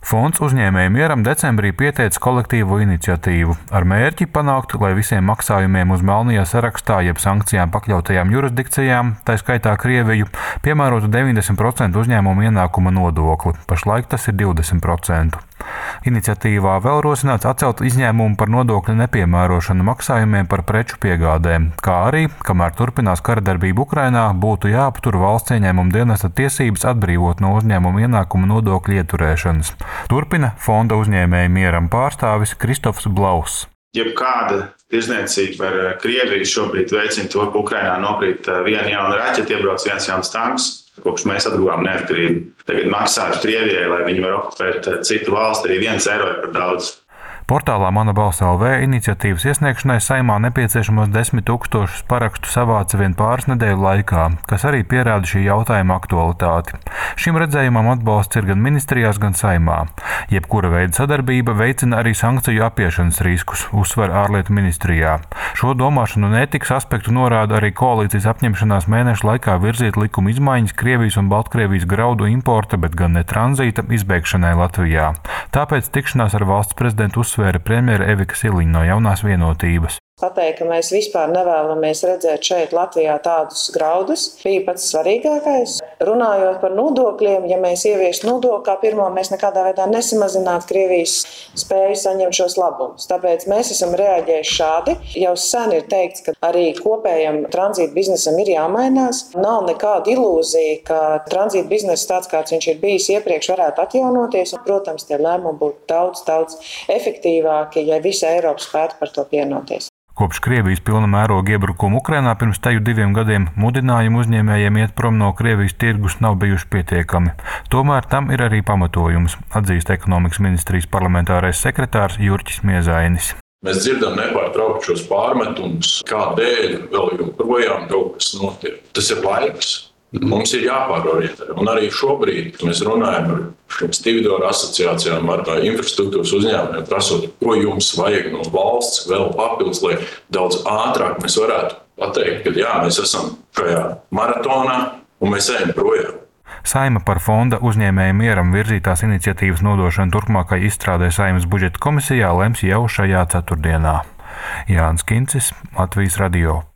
Fonds uzņēmēju mieram decembrī pieteica kolektīvo iniciatīvu ar mērķi panākt, lai visiem maksājumiem uz melnajā sarakstā jeb sankcijām pakļautajām jurisdikcijām, tā skaitā Krieviju, piemērotu 90% uzņēmumu ienākuma nodokli. Pašlaik tas ir 20%. Iniciatīvā vēl rosināts atcelt izņēmumu par nodokļu nepiemērošanu maksājumiem par preču piegādēm, kā arī, kamēr turpinās karadarbība Ukrainā, būtu jāaptur valsts ieņēmuma dienesta tiesības atbrīvot no uzņēmuma ienākuma nodokļu ieturēšanas. Turpina fonda uzņēmēju mieram pārstāvis Kristofs Blauss. Jebkāda tirdzniecība ar Krieviju šobrīd veicina to, ka Ukrainā nokrīt viena jauna raķete, iebrauc viens jauns tanks, kopš mēs atguvām neatkarību. Tagad maksāt Krievijai, lai viņi var okupēt citu valsti, arī 1 eiro ir par daudz. Portālā Mana balss LV iniciatīvas iesniegšanai Saeimā nepieciešamos 10 000 parakstu savāca vien pāris nedēļu laikā, kas arī pierāda šī jautājuma aktualitāti. Šim redzējumam atbalsts ir gan ministrijās, gan Saeimā. Jebkura veida sadarbība veicina arī sankciju apiešanas riskus, uzsver ārlietu ministrijā. Šo domāšanu un ētikas aspektu norāda arī koalīcijas apņemšanās mēnešu laikā virzīt likuma izmaiņas Krievijas un Baltkrievijas graudu importa, bet gan ne tranzīta izbeigšanai Latvijā. Tāpēc tikšanās ar valsts prezidentu uzsvēra premjere Evika Siliņa no Jaunās vienotības. Pateikt, ka mēs vispār nevēlamies redzēt šeit Latvijā tādus graudus, bija pats svarīgākais. Runājot par nodokļiem, ja mēs ieviestu nodokli kā pirmo, mēs nekādā veidā nesamazinātu Krievijas spēju saņemt šos labumus. Tāpēc mēs esam reaģējuši šādi. Jau sen ir teikts, ka arī kopējam tranzīta biznesam ir jāmainās. Nav nekāda ilūzija, ka tranzīta biznesa tāds, kāds viņš ir bijis iepriekš, varētu atjaunoties. Un, protams, tie lēmumi būtu daudz efektīvāki, ja visa Eiropa spētu par to vienoties. Kopš Krievijas pilna mēroga iebrukuma Ukrainā pirms teju 2 gadiem mudinājumi uzņēmējiem iet prom no Krievijas tirgus nav bijuši pietiekami. Tomēr tam ir arī pamatojums, atzīst ekonomikas ministrijas parlamentārais sekretārs Jurķis Miezainis. Mēs dzirdam nepārtraukti šos pārmetumus, kādēļ vēl joprojām kaut kas notiek. Tas ir laiks. Mums ir jāpārorientē. Un arī šobrīd mēs runājam ar šīm stevedoru asociācijām, ar infrastruktūras uzņēmumiem, prasot, ko jums vajag no valsts vēl papildus, lai daudz ātrāk mēs varētu pateikt, ka jā, mēs esam šajā maratonā un mēs ejam projām. Saeima par fonda uzņēmēju mieram virzītās iniciatīvas nodošanu turpmākai izstrādē Saeimas budžeta komisijā lems jau šajā ceturtdienā. Jānis Kincis, Latvijas radio.